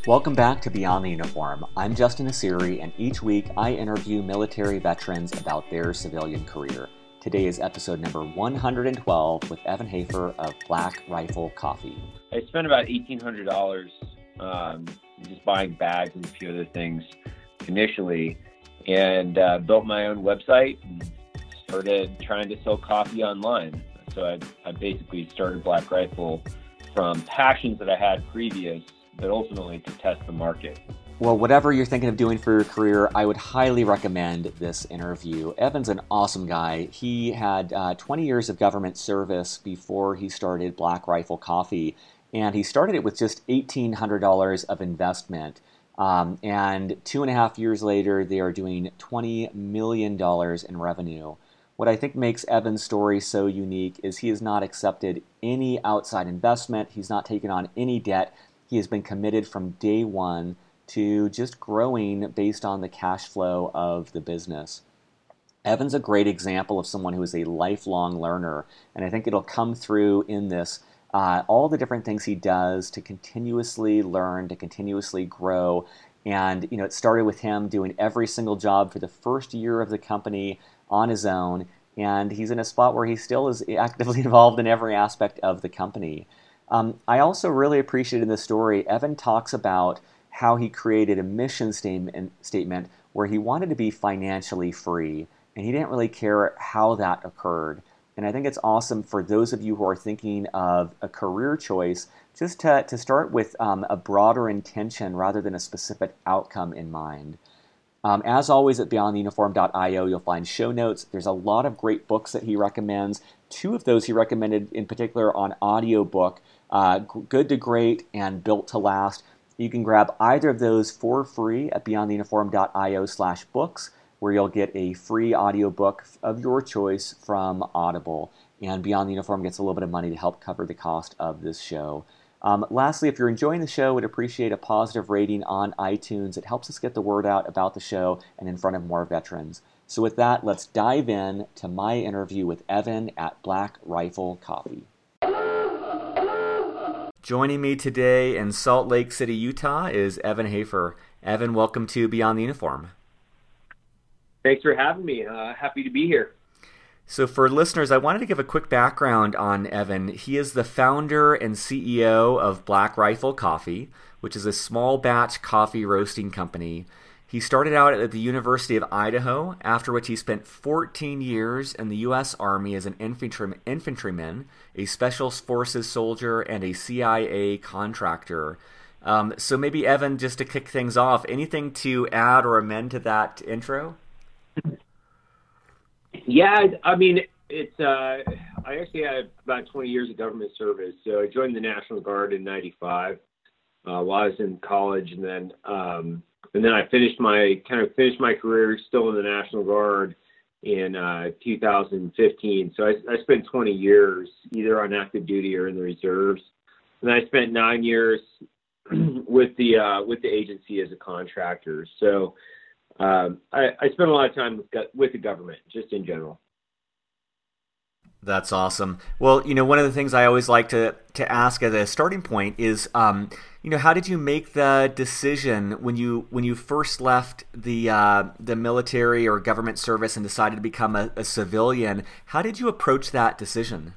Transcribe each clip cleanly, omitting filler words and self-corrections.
Welcome back to Beyond the Uniform. I'm Justin Asiri, and each week I interview military veterans about their civilian career. Today is episode number 112 with Evan Hafer of Black Rifle Coffee. I spent about $1,800 just buying bags and a few other things initially, and built my own website and started trying to sell coffee online. So I basically started Black Rifle from passions that I had previous, but ultimately to test the market. Well, whatever you're thinking of doing for your career, I would highly recommend this interview. Evan's an awesome guy. He had 20 years of government service before he started Black Rifle Coffee, and he started it with just $1,800 of investment. And 2.5 years later, they are doing $20 million in revenue. What I think makes Evan's story so unique is he has not accepted any outside investment. He's not taken on any debt. He has been committed from day one to just growing based on the cash flow of the business. Evan's a great example of someone who is a lifelong learner, and I think it'll come through in this, all the different things he does to continuously learn, to continuously grow. And it started with him doing every single job for the first year of the company on his own, and he's in a spot where he still is actively involved in every aspect of the company. I also really appreciate in this story, Evan talks about how he created a mission statement where he wanted to be financially free, and he didn't really care how that occurred. And I think it's awesome for those of you who are thinking of a career choice, just to start with a broader intention rather than a specific outcome in mind. As always, at beyondtheuniform.io, you'll find show notes. There's a lot of great books that he recommends. 2 of those he recommended in particular on audiobook, Good to Great and Built to Last. You can grab either of those for free at beyondtheuniform.io/books, where you'll get a free audiobook of your choice from Audible. And Beyond the Uniform gets a little bit of money to help cover the cost of this show. Lastly, if you're enjoying the show, we'd appreciate a positive rating on iTunes. It helps us get the word out about the show and in front of more veterans. So with that, let's dive in to my interview with Evan at Black Rifle Coffee. Joining me today in Salt Lake City, Utah is Evan Hafer. Evan, welcome to Beyond the Uniform. Thanks for having me. Happy to be here. So for listeners, I wanted to give a quick background on Evan. He is the founder and CEO of Black Rifle Coffee, which is a small batch coffee roasting company. He started out at the University of Idaho, after which he spent 14 years in the U.S. Army as an infantryman, a Special Forces soldier, and a CIA contractor. So maybe, Evan, just to kick things off, anything to add or amend to that intro? Yeah, I mean, I actually had about 20 years of government service. So I joined the National Guard in '95 while I was in college, and then I finished my career still in the National Guard in 2015. So I spent 20 years either on active duty or in the reserves, and I spent 9 years with the agency as a contractor. So I spent a lot of time with the government, just in general. That's awesome. Well, one of the things I always like to ask as a starting point is, how did you make the decision when you first left the military or government service and decided to become a civilian? How did you approach that decision?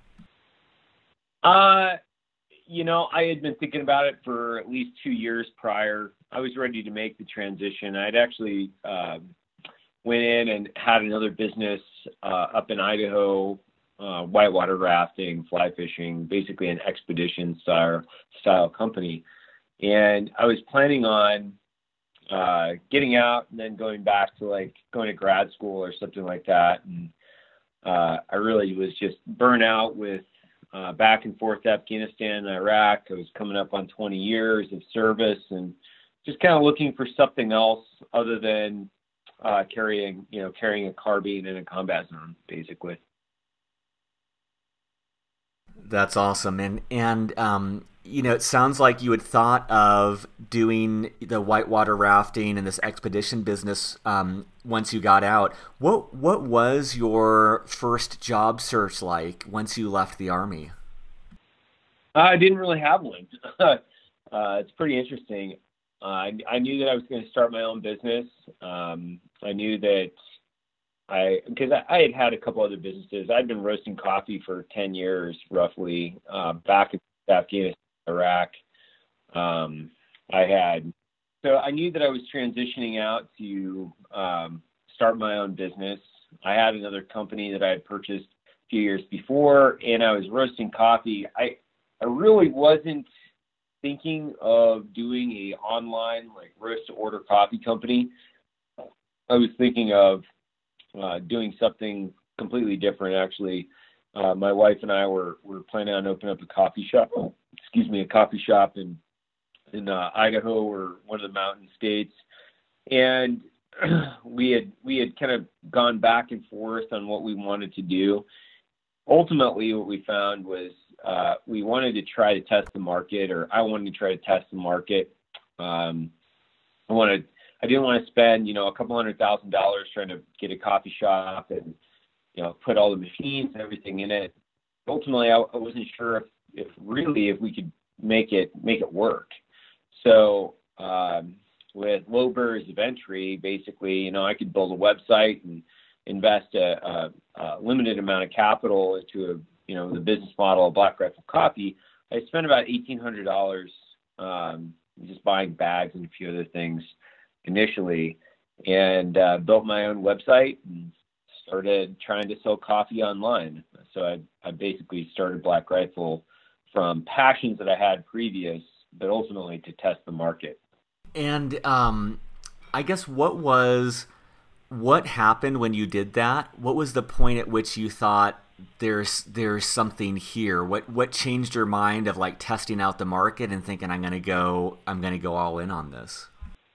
I had been thinking about it for at least 2 years prior. I was ready to make the transition. I'd actually went in and had another business up in Idaho, whitewater rafting, fly fishing, basically an expedition style company. And I was planning on getting out and then going back to going to grad school or something like that. And I really was just burnt out with back and forth Afghanistan and Iraq. I was coming up on 20 years of service and just kind of looking for something else other than carrying a carbine in a combat zone, basically. That's awesome. And it sounds like you had thought of doing the whitewater rafting and this expedition business once you got out. What was your first job search like once you left the Army? I didn't really have one. It's pretty interesting. I knew that I was going to start my own business. I knew that because I had a couple other businesses. I'd been roasting coffee for 10 years, roughly, back in Afghanistan, Iraq. I had, so I knew that I was transitioning out to start my own business. I had another company that I had purchased a few years before, and I was roasting coffee. I really wasn't thinking of doing a online like roast to order coffee company. I was thinking of doing something completely different. Actually, my wife and I were planning on opening up a coffee shop. A coffee shop in Idaho, or one of the mountain states, and we had kind of gone back and forth on what we wanted to do. Ultimately, what we found was we wanted to try to test the market, or I wanted to try to test the market. I didn't want to spend, a couple $100,000 trying to get a coffee shop and, put all the machines and everything in it. Ultimately, I wasn't sure if we could make it work. So with low barriers of entry, basically, I could build a website and invest a limited amount of capital into the business model of Black Rifle Coffee. I spent about $1,800 just buying bags and a few other things initially, and built my own website and started trying to sell coffee online. So I basically started Black Rifle from passions that I had previous, but ultimately to test the market. And I guess what happened when you did that? What was the point at which you thought there's something here? What changed your mind of like testing out the market and thinking I'm gonna go all in on this?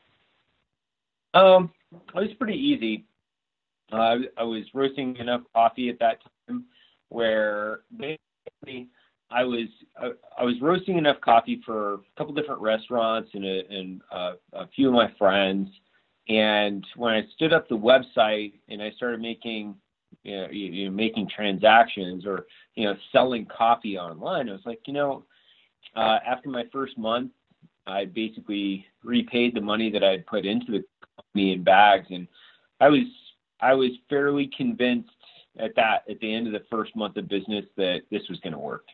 It was pretty easy. I was roasting enough coffee at that time where basically I was roasting enough coffee for a couple different restaurants and a few of my friends. And when I stood up the website and I started making making transactions, or selling coffee online, I was like, after my first month, I basically repaid the money that I had put into the company in bags, and I was fairly convinced at the end of the first month of business that this was going to work.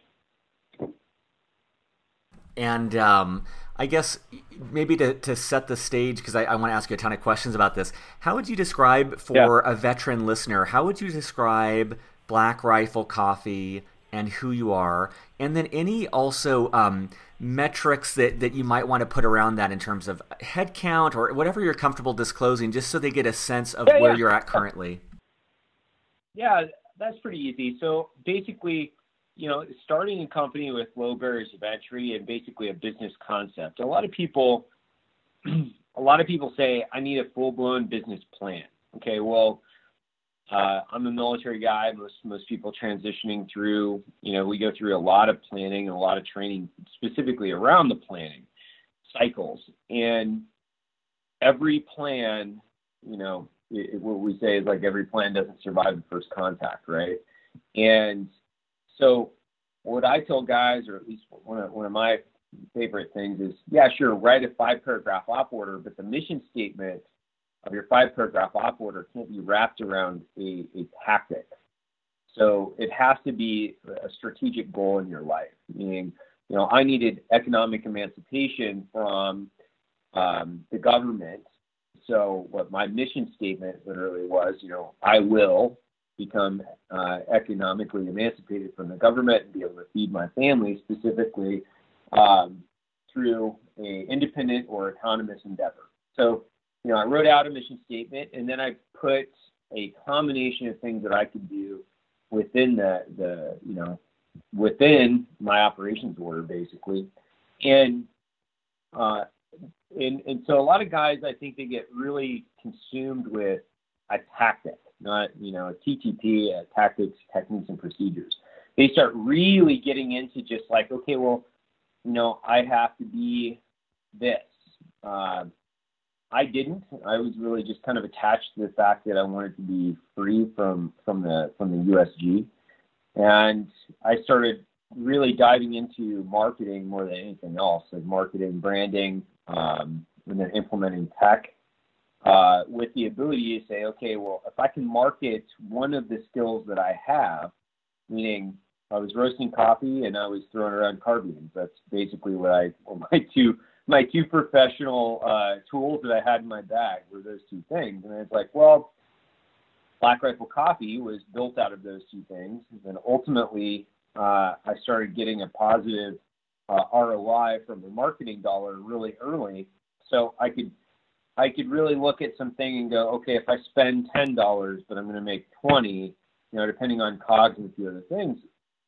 And I guess maybe to set the stage, because I want to ask you a ton of questions about this, how would you describe for a veteran listener, how would you describe Black Rifle Coffee and who you are? And then any also metrics that you might want to put around that in terms of head count or whatever you're comfortable disclosing, just so they get a sense of where you're at currently. Yeah, that's pretty easy. So basically, starting a company with low barriers of entry and basically a business concept. A lot of people say, I need a full-blown business plan. Okay, well, I'm a military guy. Most people transitioning through, we go through a lot of planning and a lot of training specifically around the planning cycles. And every plan, what we say is like every plan doesn't survive the first contact, right? And so what I tell guys, or at least one of my favorite things is, yeah, sure, write a 5-paragraph op order, but the mission statement of your 5-paragraph op order can't be wrapped around a tactic. So it has to be a strategic goal in your life, meaning, I needed economic emancipation from the government. So what my mission statement literally was, I will become economically emancipated from the government and be able to feed my family, specifically through an independent or autonomous endeavor. So, I wrote out a mission statement, and then I put a combination of things that I could do within within my operations order, basically. And so a lot of guys, I think they get really consumed with a tactic, not, a TTP, tactics, techniques, and procedures. They start really getting into just like, okay, well, I have to be this. I didn't. I was really just kind of attached to the fact that I wanted to be free from the USG. And I started really diving into marketing more than anything else, like marketing, branding, and then implementing tech, with the ability to say, okay, well, if I can market one of the skills that I have, meaning I was roasting coffee and I was throwing around carbines. That's basically my two professional tools that I had in my bag were those two things. And it's like, well, Black Rifle Coffee was built out of those two things. And ultimately, I started getting a positive ROI from the marketing dollar really early. So I could really look at something and go, okay, if I spend $10, but I'm going to make 20, depending on COGS and a few other things,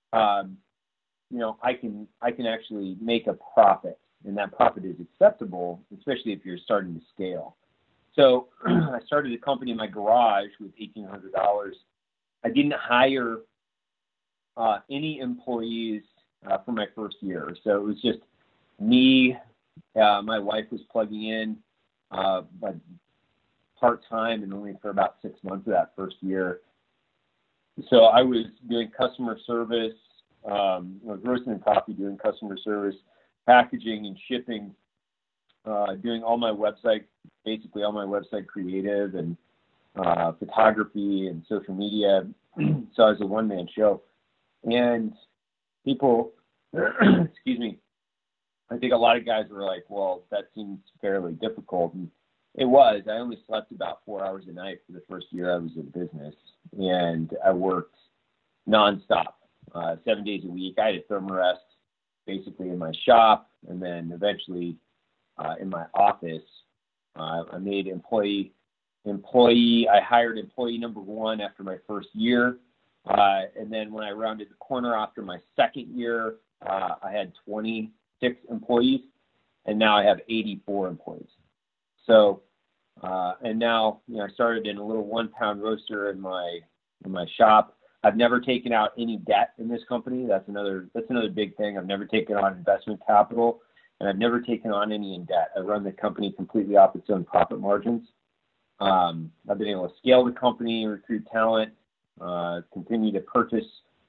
I can actually make a profit, and that profit is acceptable, especially if you're starting to scale. So I started a company in my garage with $1,800. I didn't hire any employees for my first year. So it was just me. My wife was plugging in, but part-time and only for about 6 months of that first year. So I was doing customer service, I was roasting coffee, doing customer service, packaging and shipping, doing all my website, basically all my website creative and photography and social media. So I was a one-man show. And people, excuse me, I think a lot of guys were like, well, that seems fairly difficult. And it was. I only slept about 4 hours a night for the first year I was in business. And I worked nonstop, 7 days a week. I had a thermarest basically in my shop, and then eventually in my office. I made employee. I hired employee number one after my first year. And then when I rounded the corner after my second year, I had 26 employees, and now I have 84 employees. So, and now, I started in a little 1 pound roaster in my shop. I've never taken out any debt in this company. That's another big thing. I've never taken on investment capital, and I've never taken on any in debt. I run the company completely off its own profit margins. I've been able to scale the company, recruit talent, continue to purchase,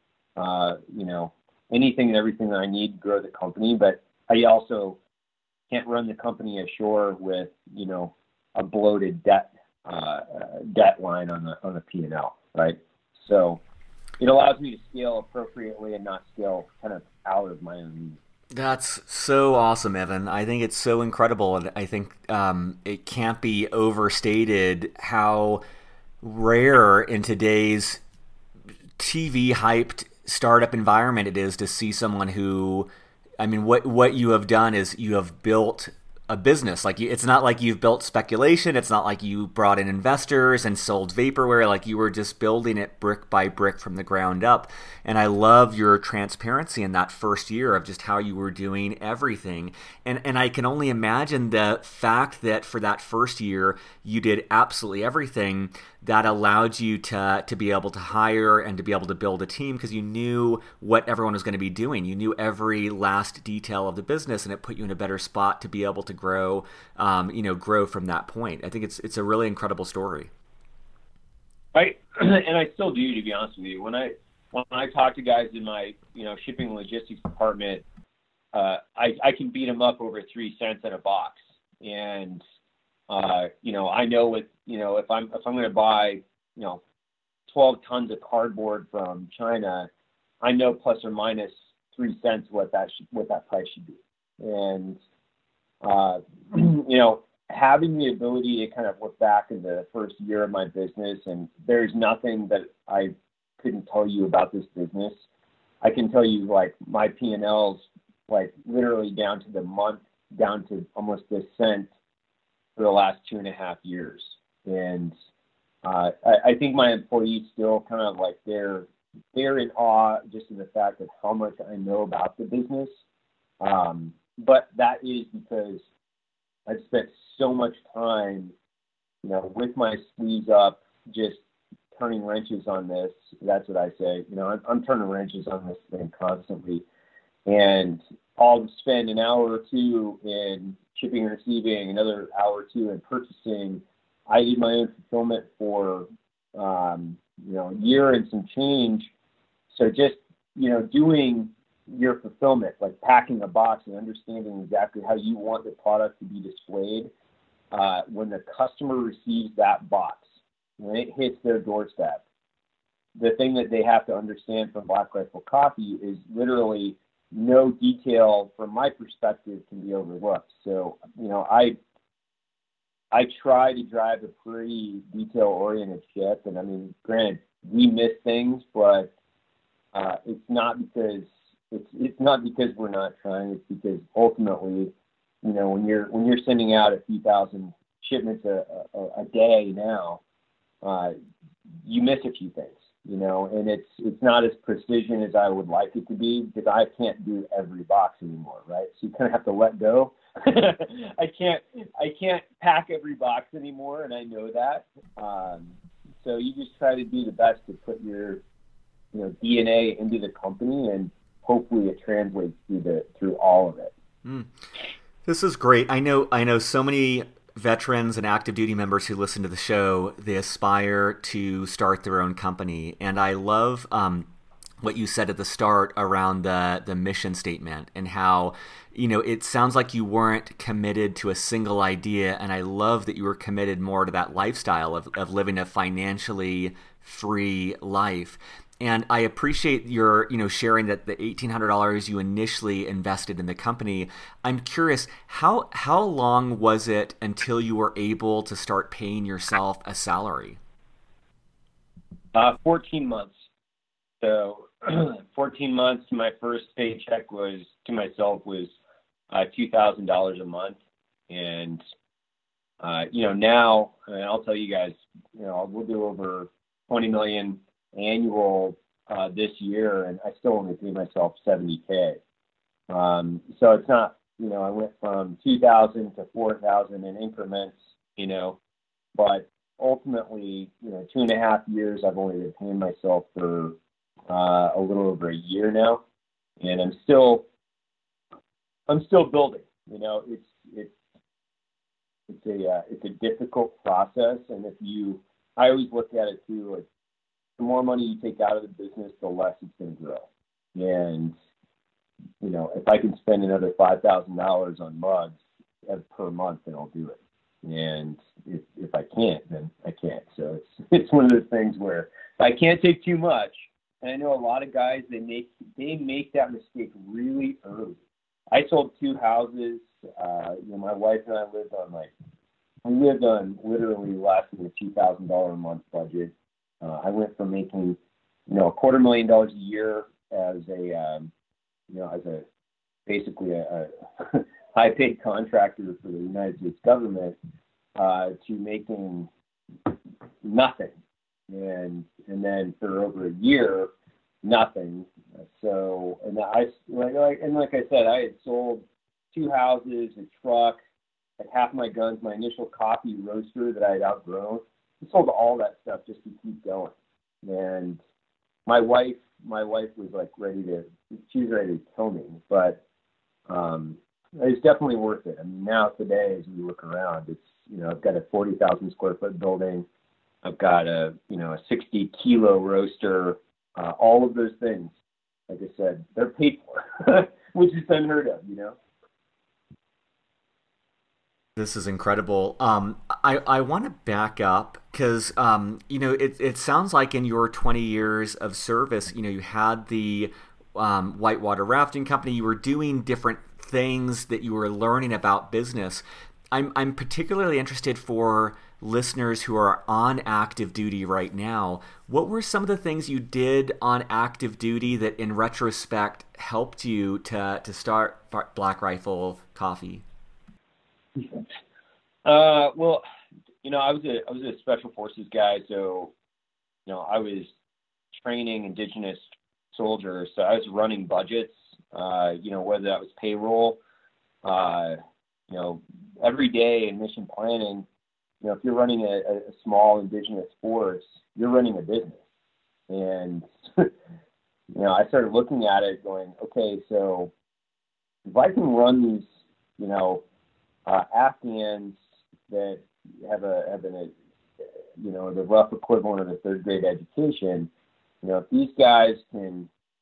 anything and everything that I need to grow the company. But I also can't run the company ashore with, a bloated debt line on the P&L, right? So it allows me to scale appropriately and not scale kind of out of my own means. That's so awesome, Evan. I think it's so incredible, and I think it can't be overstated how rare in today's TV hyped startup environment it is to see someone who, what you have done is you have built a business. Like, it's not like you've built speculation. It's not like you brought in investors and sold vaporware. Like, you were just building it brick by brick from the ground up. And I love your transparency in that first year of just how you were doing everything. And I can only imagine the fact that for that first year, you did absolutely everything that allowed you to be able to hire and to be able to build a team, because you knew what everyone was going to be doing. You knew every last detail of the business, and it put you in a better spot to be able to grow from that point. I think it's a really incredible story. Right, and I still do, to be honest with you. When I talk to guys in my shipping and logistics department, I can beat them up over 3 cents at a box, and I know what if I'm going to buy 12 tons of cardboard from China, I know plus or minus 3 cents what that price should be. And having the ability to kind of look back in the first year of my business, and there's nothing that I couldn't tell you about this business. I can tell you, like, my P&Ls, like, literally down to the month, down to almost the cent for the last 2.5 years. And I think my employees still kind of like they're in awe just in the fact of how much I know about the business. But that is because I've spent so much time, with my sleeves up, just turning wrenches on this. That's what I say. I'm turning wrenches on this thing constantly. And I'll spend an hour or two in shipping and receiving, another hour or two in purchasing. I did my own fulfillment for, a year and some change. So just, doing your fulfillment, like packing a box and understanding exactly how you want the product to be displayed. When the customer receives that box, when it hits their doorstep, the thing that they have to understand from Black Rifle Coffee is literally no detail from my perspective can be overlooked. So, I try to drive a pretty detail-oriented ship, and I mean, granted, we miss things, but it's not because we're not trying. It's because ultimately, when you're sending out a few thousand shipments a day now, you miss a few things, and it's not as precision as I would like it to be because I can't do every box anymore, right? So you kind of have to let go. I can't pack every box anymore, and I know that. So you just try to do the best to put your DNA into the company, and hopefully it translates through all of it. This is great. I know so many veterans and active duty members who listen to the show. They aspire to start their own company, and I love what you said at the start around the mission statement and how it sounds like you weren't committed to a single idea, and I love that you were committed more to that lifestyle of living a financially free life. And I appreciate your, sharing that the $1,800 you initially invested in the company. I'm curious, how long was it until you were able to start paying yourself a salary? 14 months. So 14 months, my first paycheck to myself was $2,000 a month. And, now, and I'll tell you guys, we'll do over 20 million annual this year, and I still only pay myself $70K. So it's not, I went from 2,000 to 4,000 in increments, but ultimately, 2.5 years, I've only been paying myself for a little over a year now, and I'm still building. It's a difficult process, and I always look at it too, like, the more money you take out of the business, the less it's going to grow. And, if I can spend another $5,000 on mugs per month, then I'll do it. And if I can't, then I can't. So it's one of those things where if I can't take too much, and I know a lot of guys, they make that mistake really early. I sold 2 houses. My wife and I lived on literally less than a $2,000 a month budget. I went from making, $250,000 a year as basically a high-paid contractor for the United States government to making nothing, and then for over a year, nothing. So, and like I said, I had sold 2 houses, a truck, like half my guns, my initial coffee roaster that I had outgrown. I sold all that stuff just to keep going. And my wife was like ready to kill me, but it's definitely worth it. I mean, now today, as we look around, it's, I've got a 40,000 square foot building. I've got a 60 kilo roaster, all of those things. Like I said, they're paid for, which is unheard of, This is incredible. I want to back up because, it sounds like in your 20 years of service, you had the whitewater rafting company. You were doing different things that you were learning about business. I'm particularly interested for listeners who are on active duty right now. What were some of the things you did on active duty that, in retrospect, helped you to start Black Rifle Coffee? Well, I was a special forces guy, so I was training indigenous soldiers, so I was running budgets, whether that was payroll, every day in mission planning. If you're running a small indigenous force, you're running a business. And I started looking at it going, okay, so if I can run these Afghans that have the rough equivalent of a third grade education, if these guys can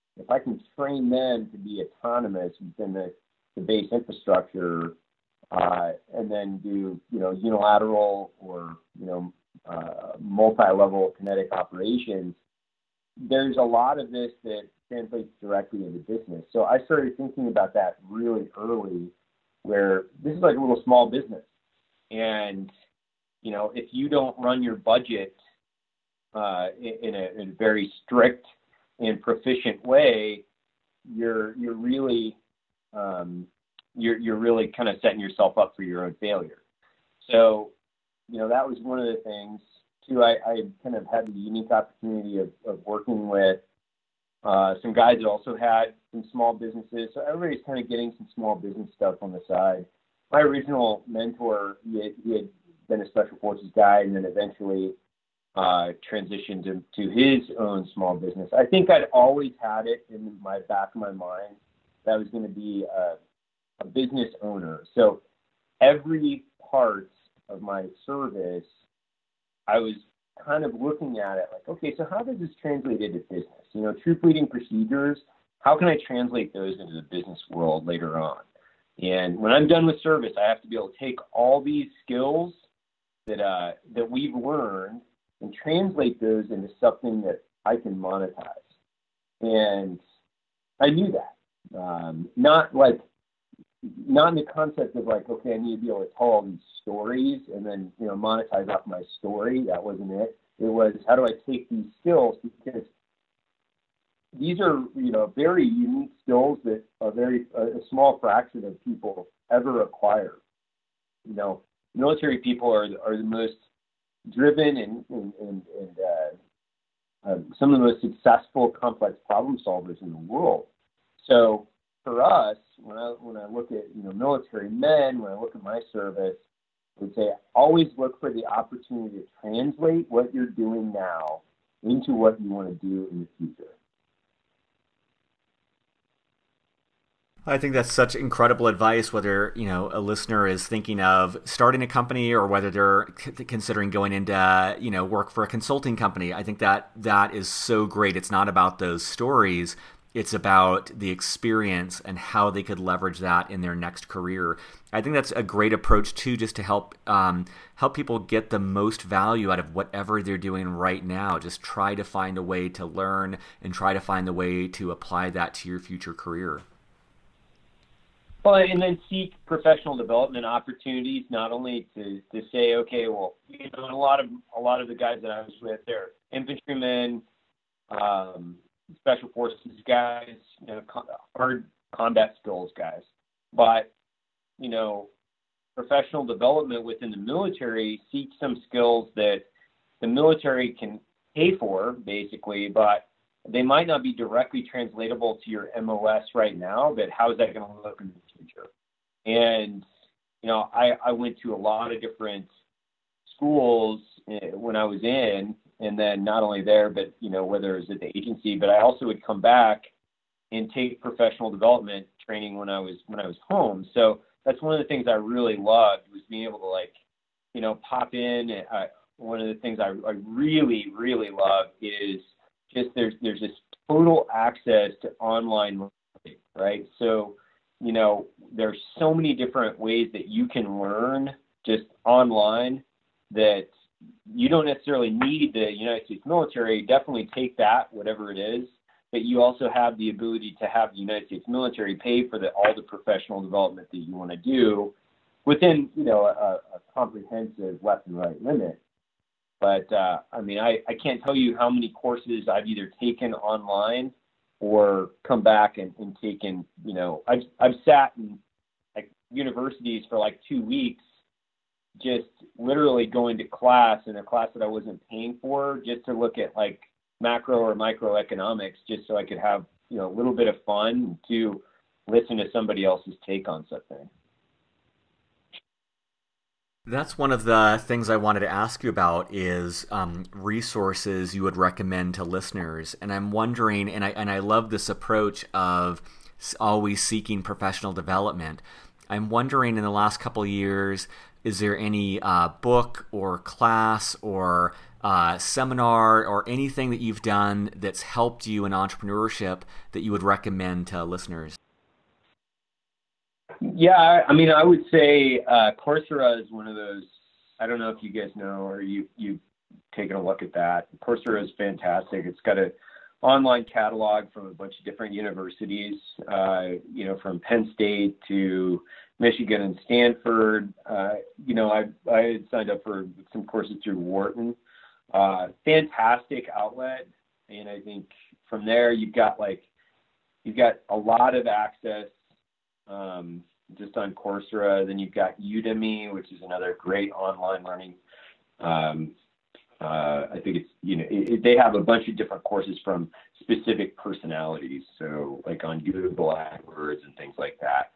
if I can train them to be autonomous within the base infrastructure, and then do, unilateral or, multi-level kinetic operations, there's a lot of this that translates directly into business. So I started thinking about that really early, where this is like a little small business. And, if you don't run your budget in a very strict and proficient way, you're really you're really kind of setting yourself up for your own failure. So, that was one of the things too. I kind of had the unique opportunity of working with some guys that also had some small businesses. So everybody's kind of getting some small business stuff on the side. My original mentor, he had been a special forces guy, and then eventually transitioned to his own small business. I think I'd always had it in my back of my mind that I was going to be a business owner. So every part of my service, I was kind of looking at it like, okay, so how does this translate into business? Troop leading procedures, how can I translate those into the business world later on? And when I'm done with service, I have to be able to take all these skills that we've learned and translate those into something that I can monetize. And I knew that. Not in the concept of like, okay, I need to be able to tell all these stories and then, monetize off my story. That wasn't it. It was, how do I take these skills? Because these are, very unique skills that a small fraction of people ever acquire. Military people are the most driven and some of the most successful complex problem solvers in the world. So for us, when I look at military men, when I look at my service, I would say always look for the opportunity to translate what you're doing now into what you want to do in the future. I think that's such incredible advice, whether, a listener is thinking of starting a company or whether they're considering going into, work for a consulting company. I think that is so great. It's not about those stories. It's about the experience and how they could leverage that in their next career. I think that's a great approach too, just to help people get the most value out of whatever they're doing right now. Just try to find a way to learn and try to find the way to apply that to your future career. Well, and then seek professional development opportunities, not only to say, okay, well, a lot of the guys that I was with, they're infantrymen, special forces guys, hard combat skills guys. But, professional development within the military, seek some skills that the military can pay for, basically, but they might not be directly translatable to your MOS right now, but how is that going to look in the future? And, I went to a lot of different schools when I was in, and then not only there, but, whether it was at the agency, but I also would come back and take professional development training when I was home. So that's one of the things I really loved, was being able to pop in. One of the things I really, really love is just there's this total access to online learning, right? So, there's so many different ways that you can learn just online that you don't necessarily need the United States military. Definitely take that, whatever it is, but you also have the ability to have the United States military pay for all the professional development that you want to do within, a comprehensive left and right limit. But, I can't tell you how many courses I've either taken online or come back and taken, I've sat in universities for 2 weeks, just literally going to class in a class that I wasn't paying for, just to look at macro or microeconomics, just so I could have, a little bit of fun to listen to somebody else's take on something. That's one of the things I wanted to ask you about is resources you would recommend to listeners. And I'm wondering, and I love this approach of always seeking professional development. I'm wondering, in the last couple of years, is there any book or class or seminar or anything that you've done that's helped you in entrepreneurship that you would recommend to listeners? Yeah, I mean, I would say Coursera is one of those. I don't know if you guys know or you've taken a look at that. Coursera is fantastic. It's got an online catalog from a bunch of different universities, from Penn State to Michigan and Stanford. I had signed up for some courses through Wharton. Fantastic outlet, and I think from there you've got a lot of access just on Coursera. Then you've got Udemy, which is another great online learning. I think it's they have a bunch of different courses from specific personalities, so like on Google AdWords and things like that.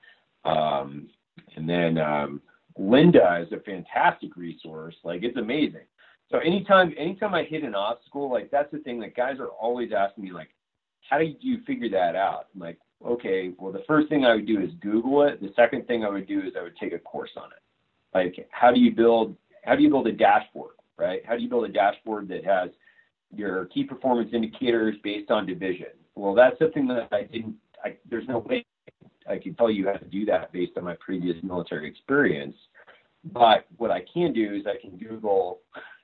And then Lynda is a fantastic resource. Like, it's amazing. So anytime I hit an obstacle, like, that's the thing that guys are always asking me, like, how do you figure that out? I'm like, okay, well, the first thing I would do is Google it. The second thing I would do is I would take a course on it. Like, how do you build a dashboard, right? How do you build a dashboard that has your key performance indicators based on division? Well, that's something that there's no way I can tell you how to do that based on my previous military experience. But what I can do is I can Google,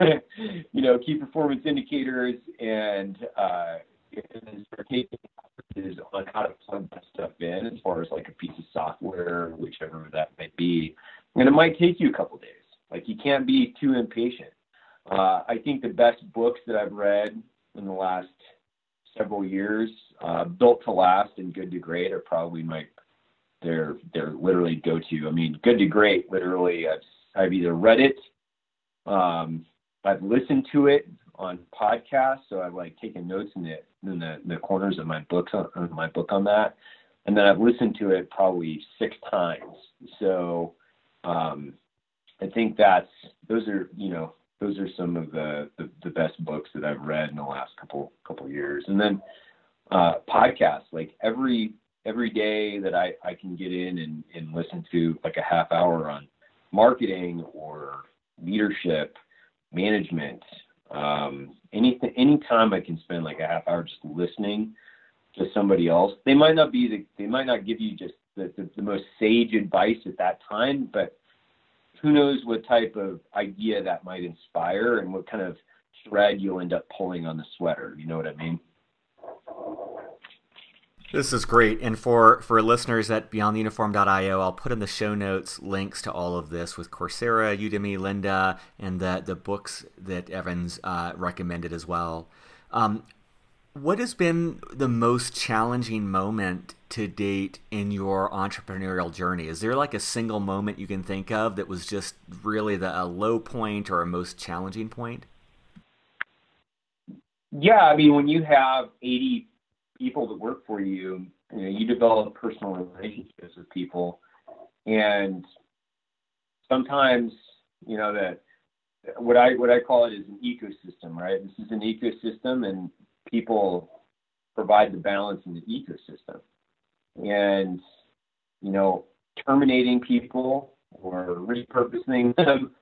key performance indicators and start taking courses on how to plug that stuff in as far as like a piece of software, whichever that might be. And it might take you a couple days. Like, you can't be too impatient. I think the best books that I've read in the last several years, Built to Last and Good to Great, are probably they're literally go-to. I mean, Good to Great, literally, I've either read it, I've listened to it on podcasts, so I've like taken notes in the corners of my book on that, and then I've listened to it probably 6 times. So I think those are some of the best books that I've read in the last couple years. And then podcasts, like every day that I can get in and listen to like a half hour on marketing or leadership, management, anytime I can spend like a half hour just listening to somebody else. They might not give you just the most sage advice at that time, but who knows what type of idea that might inspire and what kind of thread you'll end up pulling on the sweater. You know what I mean? This is great. And for listeners at beyondtheuniform.io, I'll put in the show notes links to all of this with Coursera, Udemy, Lynda, and the books that Evans recommended as well. What has been the most challenging moment to date in your entrepreneurial journey? Is there like a single moment you can think of that was just really a low point or a most challenging point? Yeah, I mean, when you have 80 people that work for you, you develop personal relationships with people, and sometimes, that what I call it is an ecosystem, right? This is an ecosystem, and people provide the balance in the ecosystem. And, terminating people or repurposing them,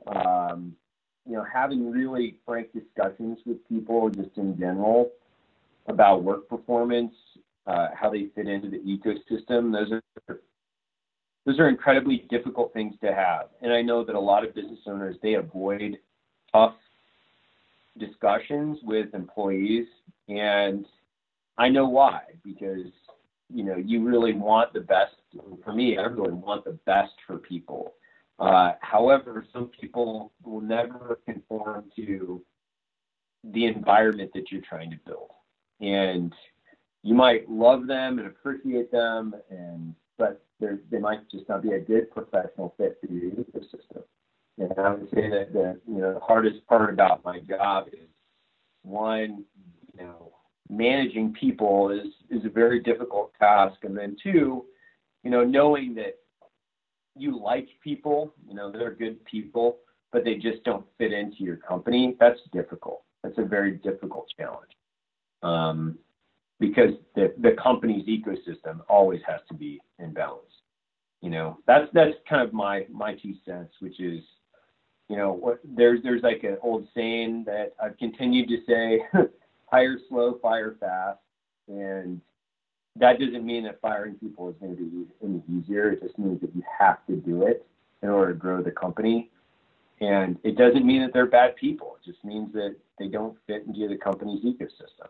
having really frank discussions with people just in general about work performance, how they fit into the ecosystem. Those are incredibly difficult things to have. And I know that a lot of business owners, they avoid tough discussions with employees. And I know why, because, you really want the best. For me, I really want the best for people. However, some people will never conform to the environment that you're trying to build. And you might love them and appreciate them, but they might just not be a good professional fit for your ecosystem. And I would say that the hardest part about my job is, one, managing people is a very difficult task, and then two, knowing that you like people, they're good people, but they just don't fit into your company. That's difficult. That's a very difficult challenge. Because the company's ecosystem always has to be in balance. That's kind of my 2 cents, which is, There's like an old saying that I've continued to say, hire slow, fire fast. And that doesn't mean that firing people is going to be any easier. It just means that you have to do it in order to grow the company. And it doesn't mean that they're bad people. It just means that they don't fit into the company's ecosystem.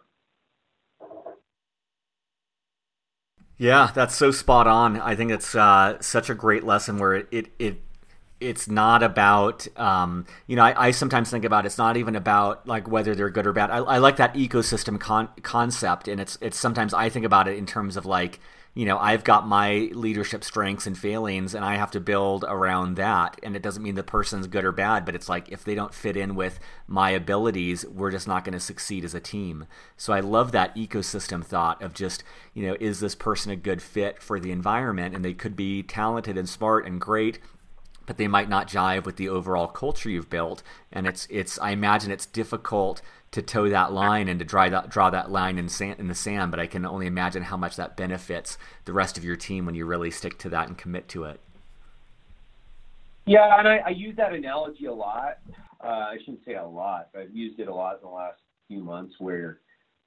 Yeah, that's so spot on. I think it's such a great lesson where it's not about I sometimes think about it's not even about like whether they're good or bad. I like that ecosystem concept, and it's sometimes I think about it in terms of like, I've got my leadership strengths and failings, and I have to build around that. And it doesn't mean the person's good or bad, but it's like if they don't fit in with my abilities, we're just not going to succeed as a team. So I love that ecosystem thought of just, is this person a good fit for the environment? And they could be talented and smart and great, but they might not jive with the overall culture you've built. And it's I imagine it's difficult to toe that line and to draw that line in the sand, but I can only imagine how much that benefits the rest of your team when you really stick to that and commit to it. Yeah, and I use that analogy a lot. I shouldn't say a lot, but I've used it a lot in the last few months where,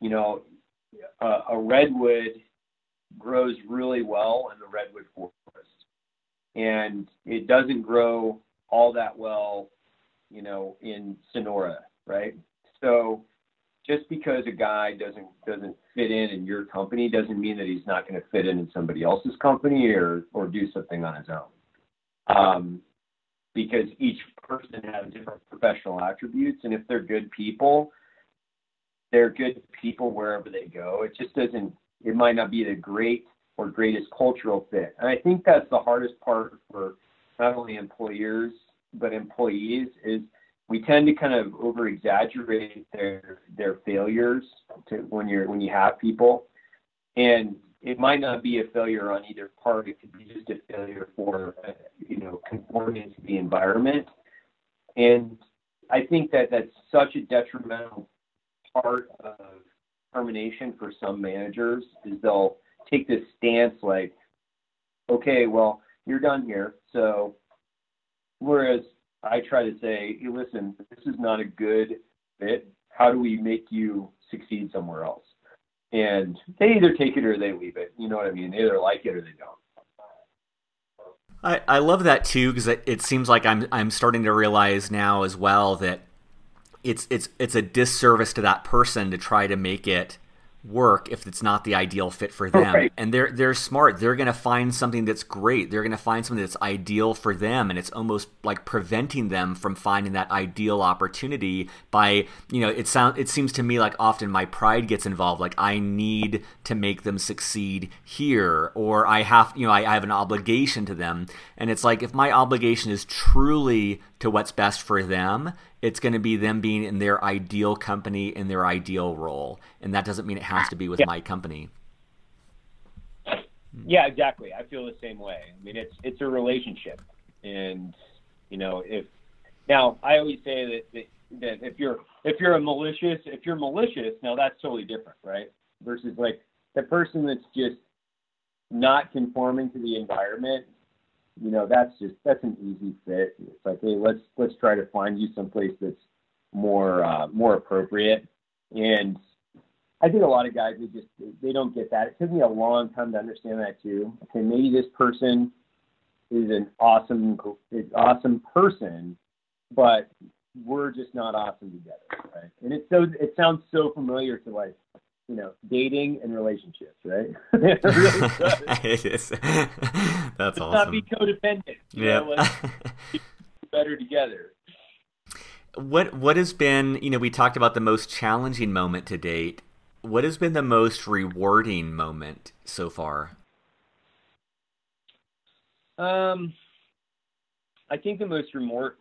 a redwood grows really well in the redwood forest. And it doesn't grow all that well, in Sonora, right? So just because a guy doesn't fit in your company doesn't mean that he's not going to fit in somebody else's company or do something on his own. Because each person has different professional attributes, and if they're good people wherever they go. It might not be the greatest cultural fit. And I think that's the hardest part for not only employers, but employees is we tend to kind of over exaggerate their failures when you have people. And it might not be a failure on either part. It could be just a failure for, conforming to the environment. And I think that that's such a detrimental part of termination for some managers is they'll take this stance like, okay, well, you're done here. So whereas I try to say, hey, listen, this is not a good fit. How do we make you succeed somewhere else? And they either take it or they leave it. You know what I mean? They either like it or they don't. I love that too, because it seems like I'm starting to realize now as well that it's a disservice to that person to try to make it work if it's not the ideal fit for them. Right. And they're smart. They're going to find something that's great. They're going to find something that's ideal for them, and it's almost like preventing them from finding that ideal opportunity by, it seems to me like often my pride gets involved. Like I need to make them succeed here, or I have an obligation to them. And it's like if my obligation is truly to what's best for them, it's going to be them being in their ideal company, in their ideal role. And that doesn't mean it has to be with my company. Yeah, exactly. I feel the same way. I mean, it's a relationship. And, now I always say that if you're malicious, now that's totally different, right? Versus like the person that's just not conforming to the environment, that's an easy fit. It's like, hey, let's try to find you someplace that's more appropriate. And I think a lot of guys, they don't get that. It took me a long time to understand that too. Okay, maybe this person is an awesome person, but we're just not awesome together, right? And it sounds so familiar to like, dating and relationships, right? It really does. It is. That's awesome. Not be codependent. Yeah. Let's be better together. What has been, we talked about the most challenging moment to date. What has been the most rewarding moment so far? I think the most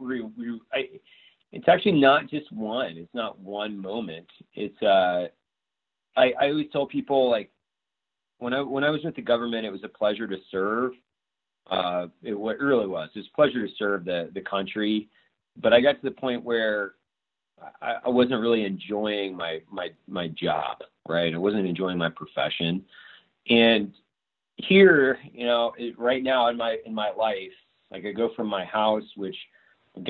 it's actually not just one. It's not one moment. It's I always tell people, like, when I was with the government, it was a pleasure to serve. It really was. It was a pleasure to serve the country. But I got to the point where I wasn't really enjoying my job, right? I wasn't enjoying my profession. And here, right now in my life, like I go from my house, which got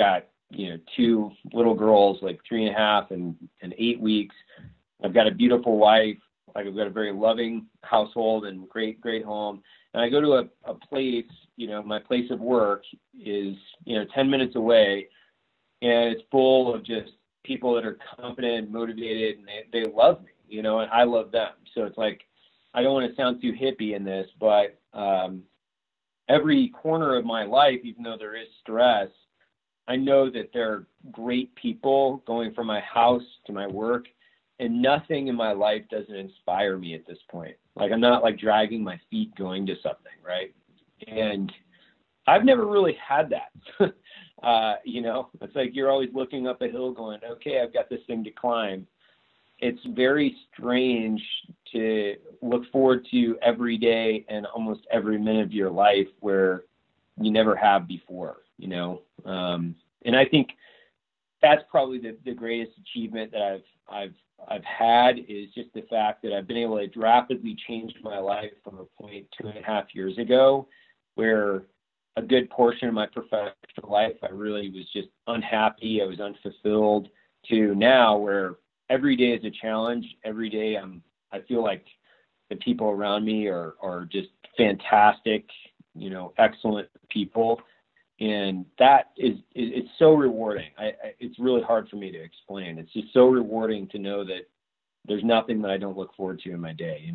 two little girls, like 3.5 and 8 weeks. I've got a beautiful wife. Like, I've got a very loving household and great home. And I go to a place, my place of work is, 10 minutes away, and it's full of just people that are confident and motivated, and they love me, and I love them. So it's like, I don't want to sound too hippie in this, but every corner of my life, even though there is stress, I know that there are great people going from my house to my work, and nothing in my life doesn't inspire me at this point. Like, I'm not like dragging my feet going to something, right? And I've never really had that. It's like you're always looking up a hill going, okay, I've got this thing to climb. It's very strange to look forward to every day and almost every minute of your life where you never have before, and I think that's probably the greatest achievement that I've had, is just the fact that I've been able to rapidly change my life from a point 2.5 years ago, where a good portion of my professional life, I really was just unhappy. I was unfulfilled, to now where every day is a challenge. Every day I feel like the people around me are just fantastic, excellent people. And that it's so rewarding. It's really hard for me to explain. It's just so rewarding to know that there's nothing that I don't look forward to in my day,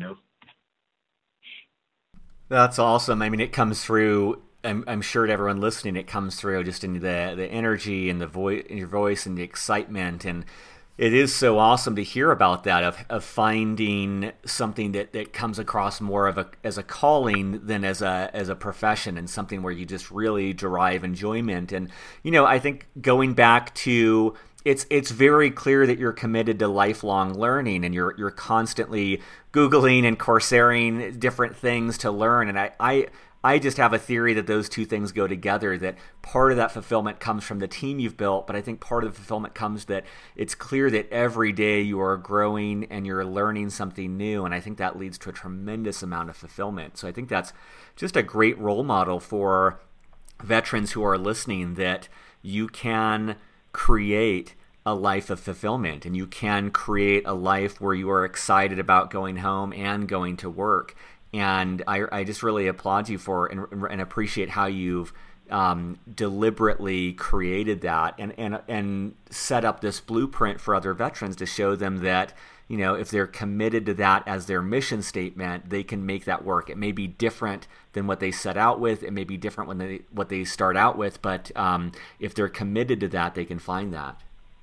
That's awesome. I mean, it comes through. I'm sure to everyone listening, it comes through just in the energy and the voice, in your voice, and the excitement. And it is so awesome to hear about that, of finding something that comes across more as a calling than as a profession, and something where you just really derive enjoyment. And I think going back to, it's very clear that you're committed to lifelong learning, and you're constantly Googling and Courseraing different things to learn. And I just have a theory that those two things go together, that part of that fulfillment comes from the team you've built, but I think part of the fulfillment comes that it's clear that every day you are growing and you're learning something new, and I think that leads to a tremendous amount of fulfillment. So I think that's just a great role model for veterans who are listening, that you can create a life of fulfillment, and you can create a life where you are excited about going home and going to work. And I just really applaud you for and appreciate how you've deliberately created that and set up this blueprint for other veterans to show them that, if they're committed to that as their mission statement, they can make that work. It may be different than what they set out with. It may be different what they start out with, but if they're committed to that, they can find that.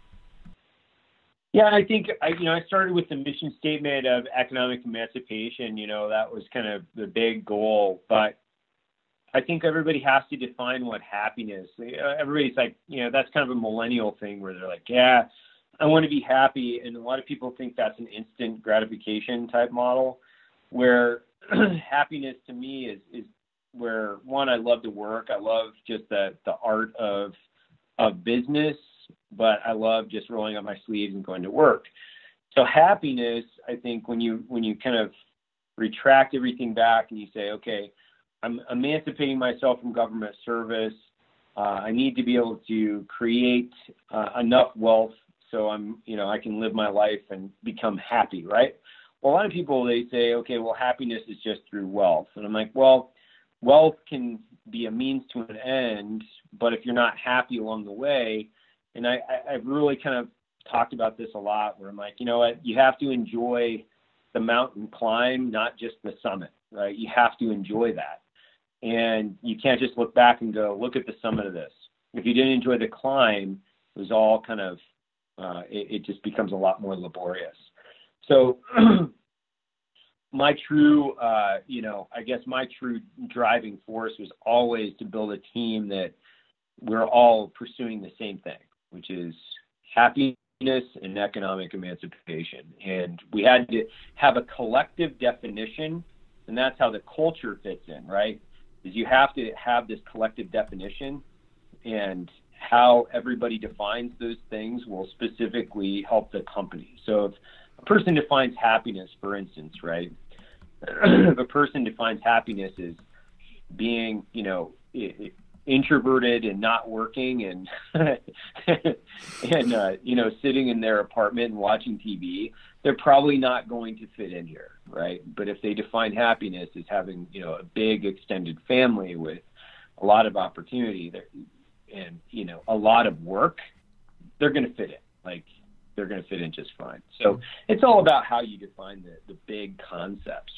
Yeah, I think I started with the mission statement of economic emancipation. That was kind of the big goal. But I think everybody has to define what happiness. Everybody's like, that's kind of a millennial thing where they're like, yeah, I want to be happy. And a lot of people think that's an instant gratification type model, where happiness to me is where, one, I love to work. I love just the art of business, but I love just rolling up my sleeves and going to work. So happiness, I think, when you kind of retract everything back and you say, okay, I'm emancipating myself from government service. I need to be able to create enough wealth so I can live my life and become happy, right? Well, a lot of people, they say, okay, well, happiness is just through wealth. And I'm like, well, wealth can be a means to an end, but if you're not happy along the way, and I've really kind of talked about this a lot, where I'm like, you know what, you have to enjoy the mountain climb, not just the summit, right? You have to enjoy that. And you can't just look back and go, look at the summit of this. If you didn't enjoy the climb, it was all kind of, it just becomes a lot more laborious. So my true, my true driving force was always to build a team that we're all pursuing the same thing, which is happiness and economic emancipation. And we had to have a collective definition, and that's how the culture fits in, right? Is you have to have this collective definition, and how everybody defines those things will specifically help the company. So if a person defines happiness, for instance, right? If a person defines happiness as being, introverted and not working and and sitting in their apartment and watching TV, they're probably not going to fit in here, right? But if they define happiness as having a big extended family with a lot of opportunity and a lot of work, they're going to fit in. Like, they're going to fit in just fine. So it's all about how you define the big concepts.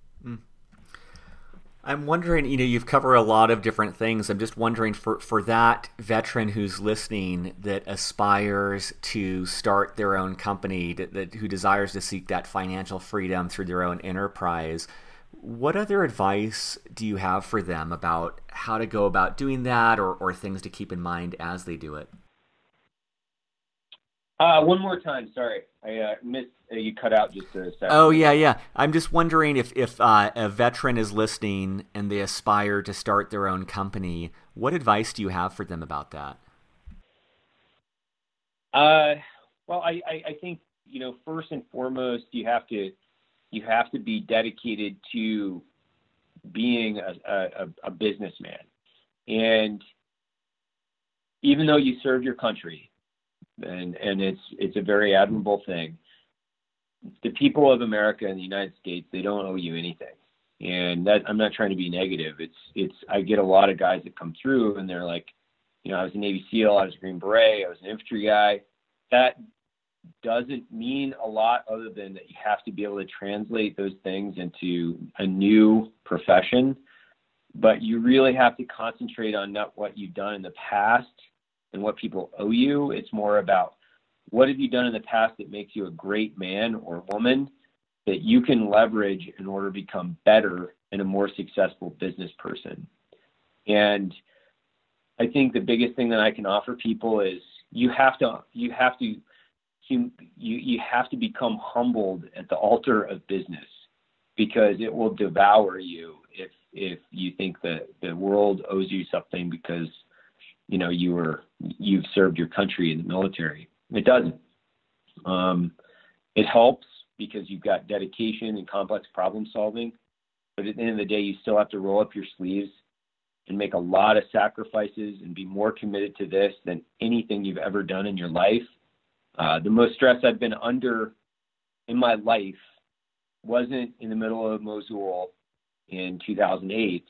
I'm wondering, you've covered a lot of different things. I'm just wondering for that veteran who's listening that aspires to start their own company, who desires to seek that financial freedom through their own enterprise, what other advice do you have for them about how to go about doing that, or things to keep in mind as they do it? One more time, sorry. I missed, you cut out just a second. Oh, yeah. I'm just wondering if a veteran is listening and they aspire to start their own company, what advice do you have for them about that? Well, I think, first and foremost, you have to be dedicated to being a businessman. And even though you serve your country, and it's a very admirable thing, the people of America and the United States, they don't owe you anything. And that, I'm not trying to be negative. I get a lot of guys that come through and they're like, I was a Navy SEAL, I was a Green Beret, I was an infantry guy. That doesn't mean a lot other than that you have to be able to translate those things into a new profession. But you really have to concentrate on not what you've done in the past and what people owe you. It's more about what have you done in the past that makes you a great man or woman that you can leverage in order to become better and a more successful business person. And I think the biggest thing that I can offer people is you have to become humbled at the altar of business, because it will devour you if you think that the world owes you something because you've served your country in the military. It doesn't. It helps because you've got dedication and complex problem solving, but at the end of the day, you still have to roll up your sleeves and make a lot of sacrifices and be more committed to this than anything you've ever done in your life. The most stress I've been under in my life wasn't in the middle of Mosul in 2008,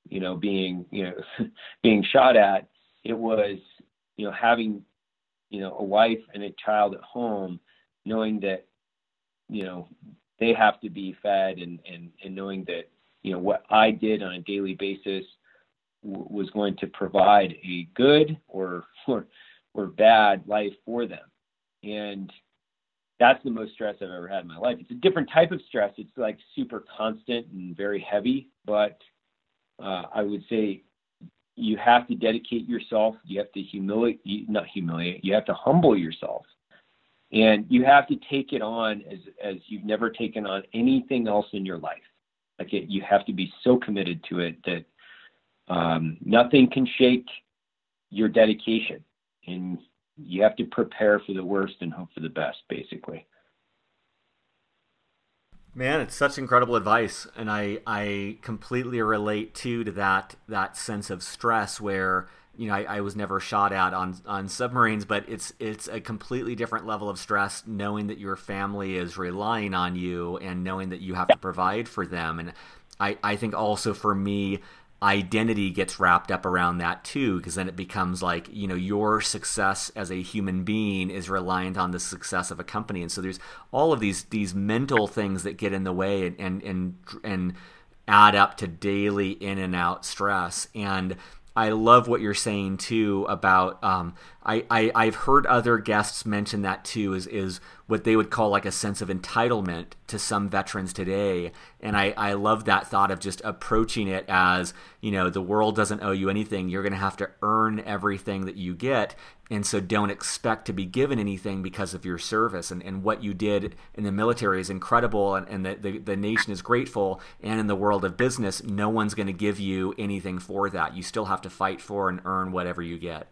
being shot at. It was, having, a wife and a child at home, knowing that, they have to be fed and knowing that, what I did on a daily basis was going to provide a good or bad life for them. And that's the most stress I've ever had in my life. It's a different type of stress. It's like super constant and very heavy, but I would say you have to dedicate yourself. You have to you have to humble yourself. And you have to take it on as you've never taken on anything else in your life. You have to be so committed to it that nothing can shake your dedication. And you have to prepare for the worst and hope for the best, basically. Man, it's such incredible advice, and I completely relate to that sense of stress where I was never shot at on submarines, but it's a completely different level of stress knowing that your family is relying on you and knowing that you have to provide for them. And I think also for me, identity gets wrapped up around that too, because then it becomes like, your success as a human being is reliant on the success of a company. And so there's all of these mental things that get in the way and add up to daily in and out stress. And I love what you're saying too about I've heard other guests mention that too, is what they would call like a sense of entitlement to some veterans today. And I love that thought of just approaching it as, the world doesn't owe you anything. You're going to have to earn everything that you get. And so don't expect to be given anything because of your service. And what you did in the military is incredible, and the nation is grateful. And in the world of business, no one's going to give you anything for that. You still have to fight for and earn whatever you get.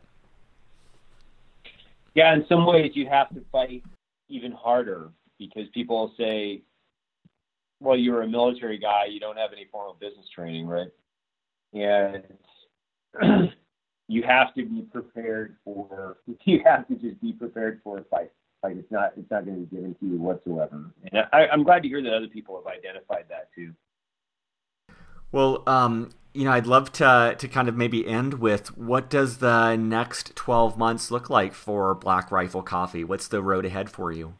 Yeah, in some ways you have to fight even harder, because people will say, well, you're a military guy, you don't have any formal business training, right? And you have to be prepared for you have to just be prepared for a fight. Like it's not going to be given to you whatsoever. And I'm glad to hear that other people have identified that too. Well, I'd love to kind of maybe end with, what does the next 12 months look like for Black Rifle Coffee? What's the road ahead for you?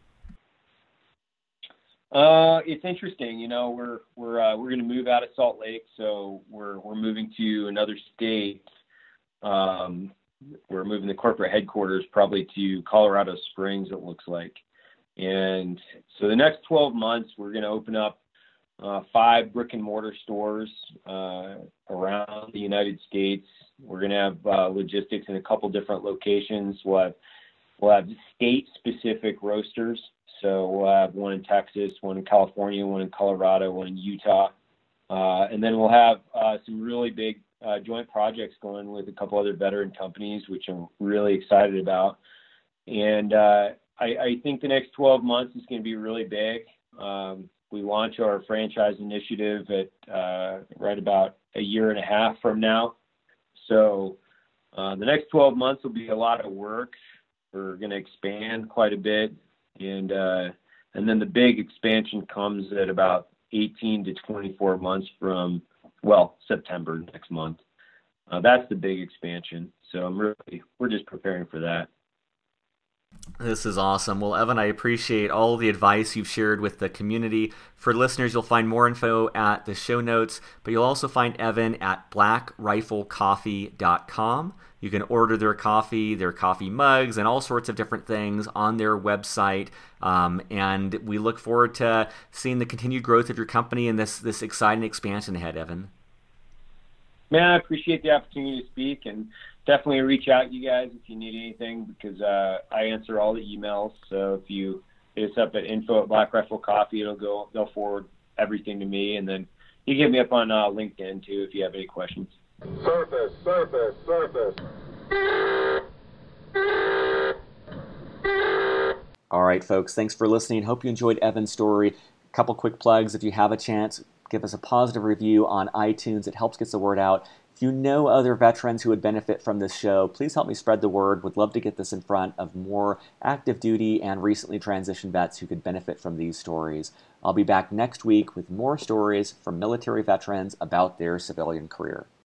It's interesting. We're going to move out of Salt Lake, so we're moving to another state. We're moving the corporate headquarters probably to Colorado Springs, it looks like. And so the next 12 months, we're going to open up 5 brick and mortar stores around the United States. We're going to have logistics in a couple different locations. We'll have state specific roasters. So we'll have one in Texas, one in California, one in Colorado, one in Utah. And then we'll have some really big joint projects going with a couple other veteran companies, which I'm really excited about. And I think the next 12 months is going to be really big. We launch our franchise initiative at right about a year and a half from now. So the next 12 months will be a lot of work. We're going to expand quite a bit. And then the big expansion comes at about 18 to 24 months from, September next month. That's the big expansion. So we're just preparing for that. This is awesome. Well, Evan, I appreciate all the advice you've shared with the community. For listeners, you'll find more info at the show notes, but you'll also find Evan at blackriflecoffee.com. You can order their coffee mugs, and all sorts of different things on their website. And we look forward to seeing the continued growth of your company and this exciting expansion ahead, Evan. Man, I appreciate the opportunity to speak, and definitely reach out to you guys if you need anything, because I answer all the emails. So if you hit us up at info@Black Rifle Coffee, they'll forward everything to me, and then you can hit me up on LinkedIn too if you have any questions. Surface. All right, folks, thanks for listening. Hope you enjoyed Evan's story. A couple quick plugs. If you have a chance, give us a positive review on iTunes. It helps get the word out. If you know other veterans who would benefit from this show, please help me spread the word. Would love to get this in front of more active duty and recently transitioned vets who could benefit from these stories. I'll be back next week with more stories from military veterans about their civilian career.